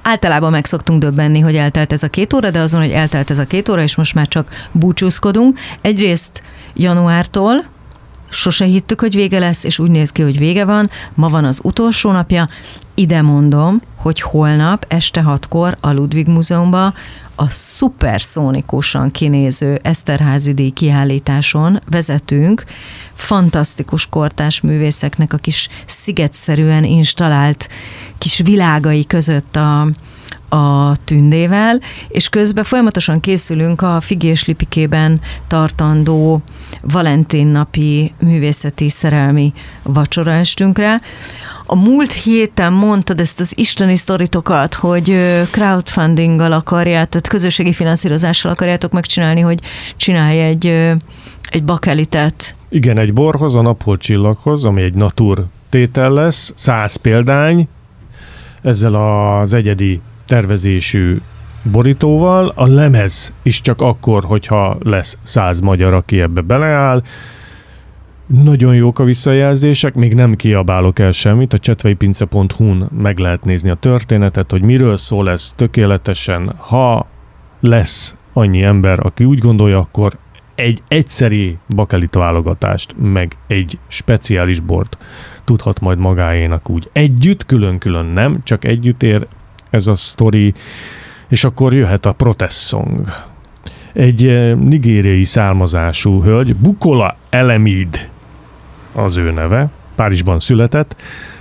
általában meg szoktunk döbbenni, hogy eltelt ez a 2 óra, de azon, hogy eltelt ez a 2 óra, és most már csak búcsúzkodunk. Egyrészt januártól sose hittük, hogy vége lesz, és úgy néz ki, hogy vége van. Ma van az utolsó napja. Ide mondom, hogy holnap este 6-kor a Ludwig Múzeumban a szuperszónikusan kinéző Eszterházy-díj kiállításon vezetünk fantasztikus kortárs művészeknek a kis szigetszerűen installált kis világai között a tündével, és közben folyamatosan készülünk a Figi és Lipikében tartandó Valentin napi művészeti szerelmi vacsoraestünkre. A múlt héten mondtad ezt az isteni sztoritokat, hogy crowdfundinggal akarjátok, tehát közösségi finanszírozással akarjátok megcsinálni, hogy csinálj egy bakelitet. Igen, egy borhoz, a Napholt csillaghoz, ami egy natur tétel lesz, 100 példány, ezzel az egyedi tervezésű borítóval. A lemez is csak akkor, hogyha lesz 100 magyar, aki ebbe beleáll. Nagyon jók a visszajelzések, még nem kiabálok el semmit, a csetveipince.hu-n meg lehet nézni a történetet, hogy miről szól ez tökéletesen. Ha lesz annyi ember, aki úgy gondolja, akkor egy egyszeri bakelit válogatást, meg egy speciális bort tudhat majd magáénak úgy együtt, külön-külön nem, csak együtt ér ez a sztori, és akkor jöhet a protest song. Egy nigériai származású hölgy, Bukola Elemid az ő neve, Párizsban született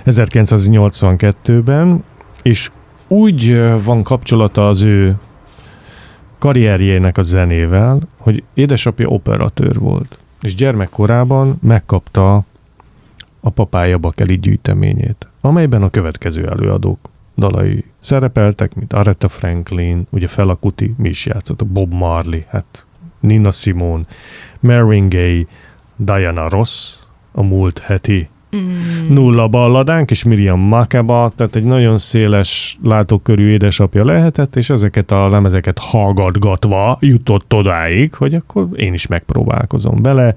1982-ben, és úgy van kapcsolata az ő karrierjének a zenével, hogy édesapja operatőr volt, és gyermekkorában megkapta a papája bakelit gyűjteményét, amelyben a következő előadók dalai szerepeltek, mint Aretha Franklin, ugye Fela Kuti, mi is játszott, Bob Marley, hát Nina Simone, Marvin Gaye, Diana Ross, a múlt heti nulla balladánk, és Miriam Makeba, tehát egy nagyon széles látókörű édesapja lehetett, és ezeket a lemezeket hallgatgatva jutott odáig, hogy akkor én is megpróbálkozom vele.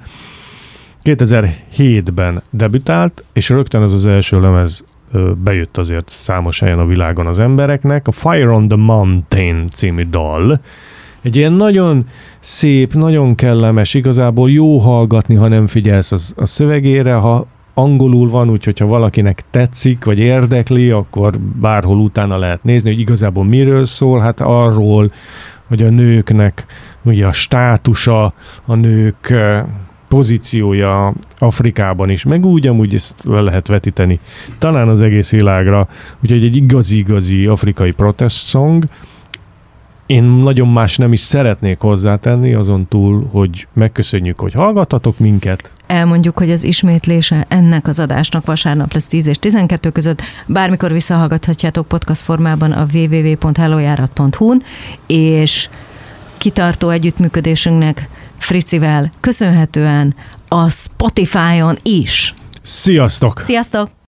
2007-ben debütált, és rögtön ez az első lemez bejött azért számos helyen a világon az embereknek. A Fire on the Mountain című dal. Egy ilyen nagyon szép, nagyon kellemes, igazából jó hallgatni, ha nem figyelsz a szövegére, ha angolul van, úgyhogy ha valakinek tetszik, vagy érdekli, akkor bárhol utána lehet nézni, hogy igazából miről szól, hát arról, hogy a nőknek ugye a státusa, a nők pozíciója Afrikában is, meg úgy amúgy ezt le lehet vetíteni talán az egész világra, úgyhogy egy igazi afrikai protest song. Én nagyon más nem is szeretnék hozzátenni, azon túl, hogy megköszönjük, hogy hallgattatok minket. Elmondjuk, hogy az ismétlése ennek az adásnak vasárnap lesz 10 és 12 között. Bármikor visszahallgathatjátok podcast formában a www.hellojárat.hu-n, és kitartó együttműködésünknek Fricivel köszönhetően a Spotify-on is. Sziasztok! Sziasztok!